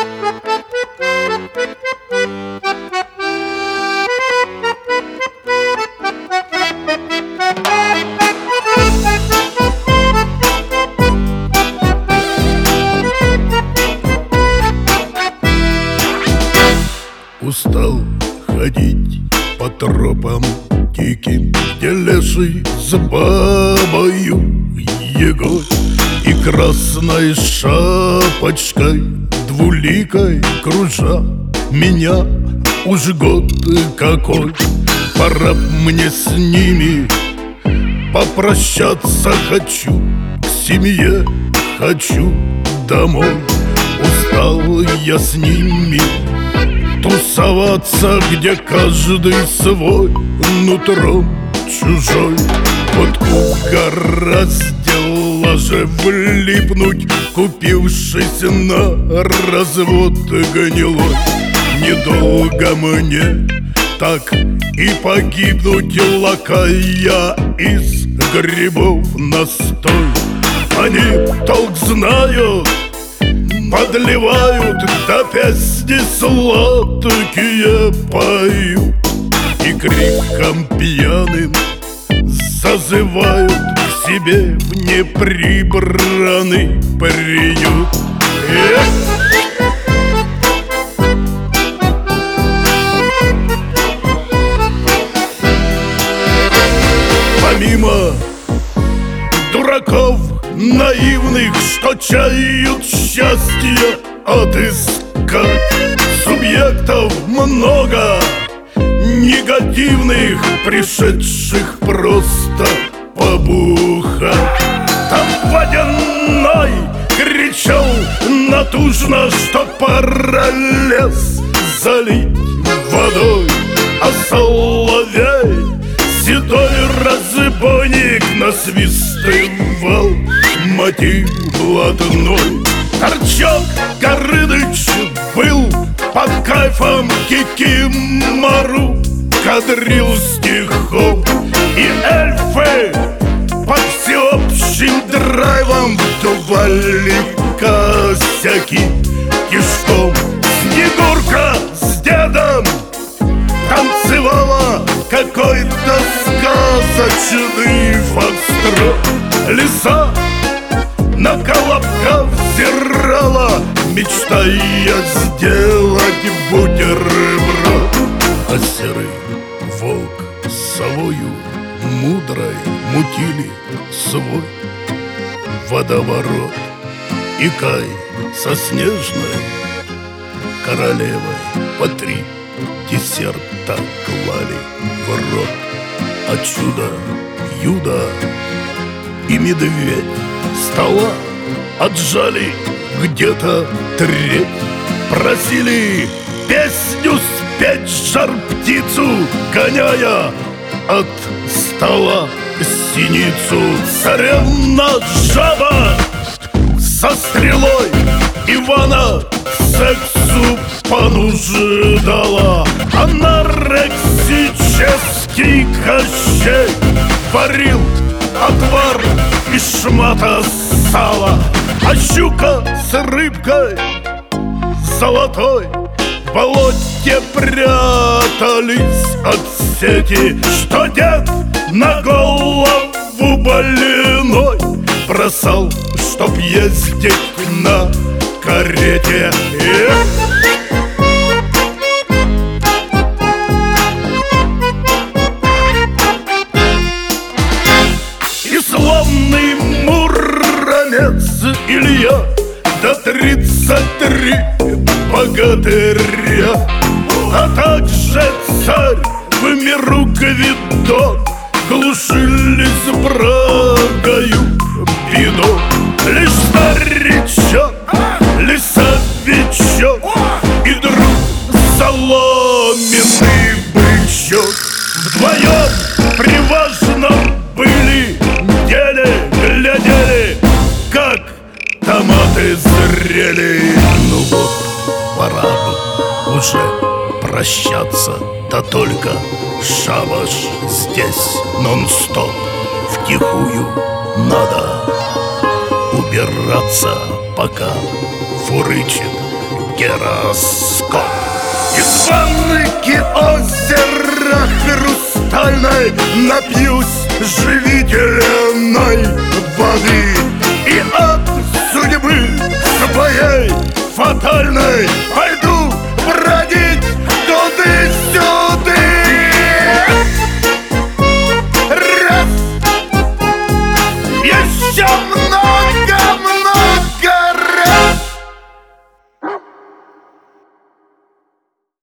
Устал ходить по тропам диким, где леший с бабою Егой и красной шапочкой двуликой кружа меня уж год какой. Пора мне с ними попрощаться, хочу к семье, хочу домой. Устал я с ними тусоваться, где каждый свой, нутром чужой. Вот угораздило же влипнуть, купившись на развод гнилой. Недолго мне так и погибнуть, лакая из грибов настой. Они толк знают, подливают, да песни сладкие поют, и криком пьяным зазывают к себе в неприбранный приют. Помимо дураков наивных, что чают счастье отыскать, субъектов много негативных, пришедших просто побухать. Там водяной кричал натужно, что пора лес залить водой, а соловей седой разбойник насвистывал мотив блатной. Торчок Горыныч был под кайфом кикимору, кадрил стихом, и эльфы под всеобщим драйвом вдували косяки кишком. Снегурка с дедом танцевала какой-то сказочный фокстрот. Лиса на колобка взирала, мечтая сделать бутерброд. А серый волк с совою мудрой мутили свой водоворот. И Кай со снежной королевой по 3 десерта клали в рот. А чудо Юда и медведь стола отжали где-то треть. Просили песню спеть жар-птицу, гоняя от стола синицу. Царевна жаба со стрелой Ивана сексу понуждала. Анорексический Кощей варил отвар из шмата сала, а щука с рыбкой золотой в болоте прятались от сети, что дед на голову больной бросал, чтоб ездить на карете. И славный муромец Илья, до 33 богатыря, а также царь в миру Гвидон глушились брагою вино. Лишь старичок, лесовичок и друг соломенный бычок вдвоем приважно были, деле, глядели, как томаты зрели. Ну вот, пора бы уже прощаться, да только шабаш здесь нон-стоп. Втихую надо убираться, пока фурычит гироскоп. Из ванныки озера хрустальной напьюсь живительной воды, и от судьбы своей фатальной